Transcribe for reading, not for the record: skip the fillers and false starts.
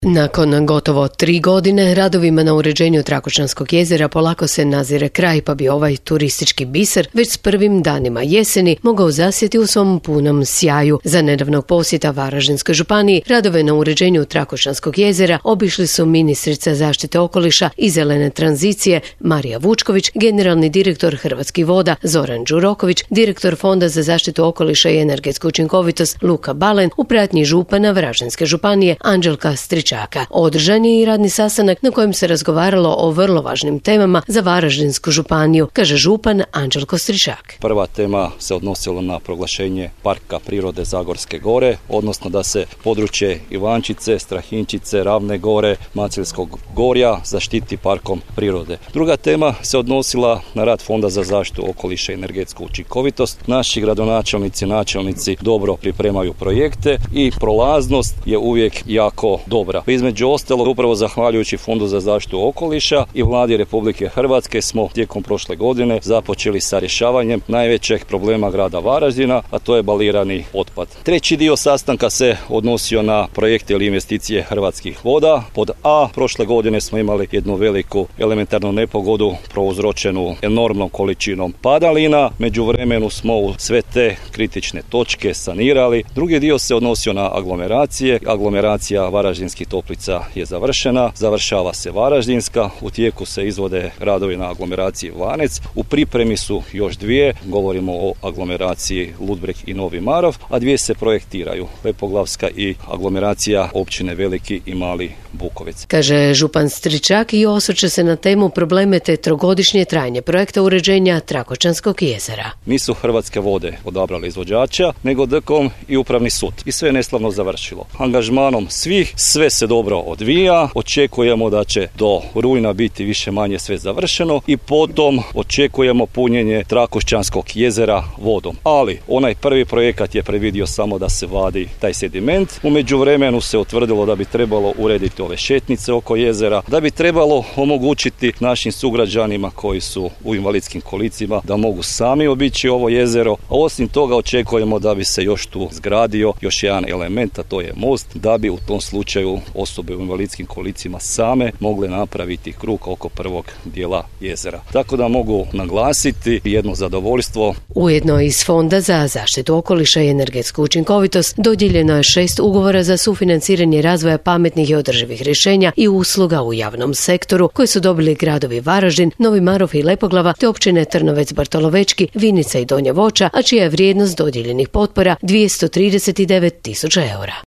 Nakon gotovo 3 godine radovima na uređenju Trakočanskog jezera polako se nazire kraj, pa bi ovaj turistički biser već s prvim danima jeseni mogao zasjeti u svom punom sjaju. Za nedavnog posjeta Varaždinskoj županiji radove na uređenju Trakočanskog jezera obišli su ministrica zaštite okoliša i zelene tranzicije Marija Vučković, generalni direktor Hrvatskih voda Zoran Đuroković, direktor Fonda za zaštitu okoliša i energetsku učinkovitost Luka Balen, u pratnji župana Varaždinske županije Anđelka Stričaka. Održan je i radni sastanak na kojem se razgovaralo o vrlo važnim temama za Varaždinsku županiju, kaže župan Anđelko Stričak. Prva tema se odnosila na proglašenje Parka prirode Zagorske gore, odnosno da se područje Ivančice, Strahinčice, Ravne gore, Maceljskog gorja zaštiti parkom prirode. Druga tema se odnosila na rad Fonda za zaštitu okoliša i energetsku učinkovitost. Naši gradonačelnici, načelnici dobro pripremaju projekte i prolaznost je uvijek jako dobra. Između ostalog, upravo zahvaljujući Fondu za zaštitu okoliša i Vladi Republike Hrvatske smo tijekom prošle godine započeli sa rješavanjem najvećeg problema grada Varaždina, a to je balirani otpad. Treći dio sastanka se odnosio na projekte ili investicije Hrvatskih voda. Pod A, prošle godine smo imali jednu veliku elementarnu nepogodu prouzročenu enormnom količinom padalina. Međuvremenu smo u sve te kritične točke sanirali. Drugi dio se odnosio na aglomeracije. Aglomeracija Varaždinskih Toplica je završena, završava se Varaždinska, u tijeku se izvode radovi na aglomeraciji Vanec, u pripremi su još dvije, govorimo o aglomeraciji Ludbreg i Novi Marof, a dvije se projektiraju, Lepoglavska i aglomeracija općine Veliki i Mali Bukovec. Kaže župan Stričak i osvrće se na temu probleme te trogodišnje trajanje projekta uređenja Trakočanskog jezera. Nisu Hrvatske vode odabrali izvođača, nego DKOM i Upravni sud. I sve je neslavno završilo. Angažmanom svih sve se dobro odvija, očekujemo da će do rujna biti više manje sve završeno i potom očekujemo punjenje Trakošćanskog jezera vodom. Ali onaj prvi projekat je predvidio samo da se vadi taj sediment. U međuvremenu se utvrdilo da bi trebalo urediti ove šetnice oko jezera, da bi trebalo omogućiti našim sugrađanima koji su u invalidskim kolicima da mogu sami obići ovo jezero, a osim toga očekujemo da bi se još tu zgradio još jedan element, a to je most, da bi u tom slučaju osobe u invalidskim kolicima same mogle napraviti krug oko prvog dijela jezera. Tako da mogu naglasiti jedno zadovoljstvo. Ujedno iz Fonda za zaštitu okoliša i energetsku učinkovitost dodijeljeno je 6 ugovora za sufinanciranje razvoja pametnih i održivih rješenja i usluga u javnom sektoru koje su dobili gradovi Varaždin, Novi Marof i Lepoglava te općine Trnovec, Bartolovečki, Vinica i Donja Voća, a čija je vrijednost dodijeljenih potpora 239.000 eura.